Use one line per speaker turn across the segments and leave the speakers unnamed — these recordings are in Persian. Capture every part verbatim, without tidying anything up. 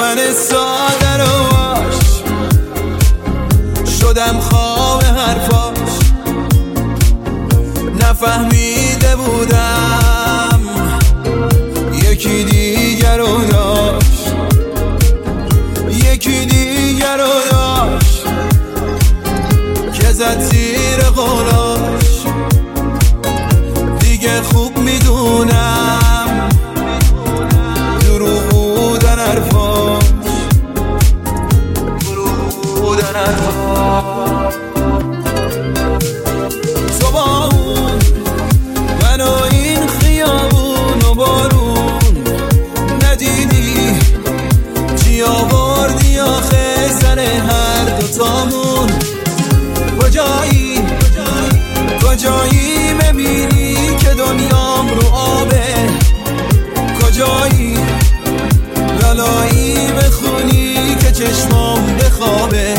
من ساده رو باش شدم خواب حرفاش، نفهمیده بودم یکی دیگر رو داشت، یکی دیگر رو داشت که زد زیر قولاش. دیگه خوب میدونم دروغ بودن حرفاش، دروغ بودن حرفاش. تو با اون من و این خیابون و بارون ندیدی چی آوردی آخه سر هر دوتامون. کجایی کجایی ببینی که دنیام رو آبه، کجایی لالایی بخونی که چشمام بخوابه.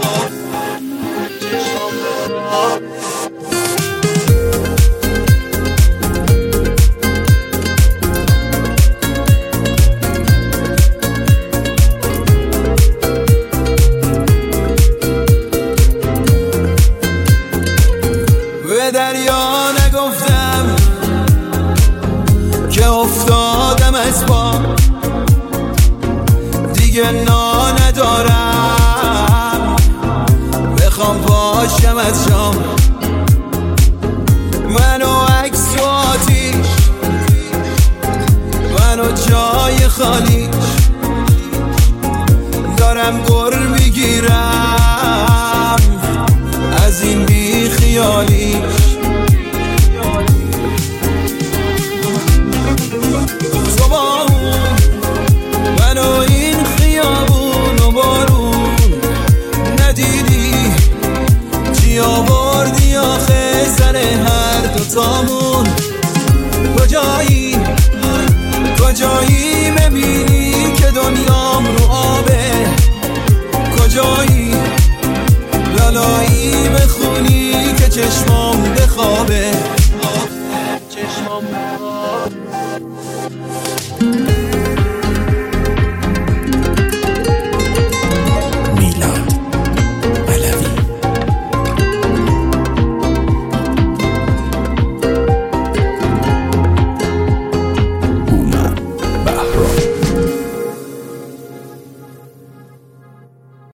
به دریا نگفتم که افتادم از پا، دیگه نا ندارم بخوام پاشم از شام. منو عکس و آتیش، منو جای خالیش، دارم گر میگیرم از این بی خیالیش. تو با اون من و این خیابون و بارون ندیدی چی آوردی آخه سر هر دوتامون. کجایی کجایی ببینی که دنیام رو آبه، کجایی لالایی بخونی که چشمام بخوابه.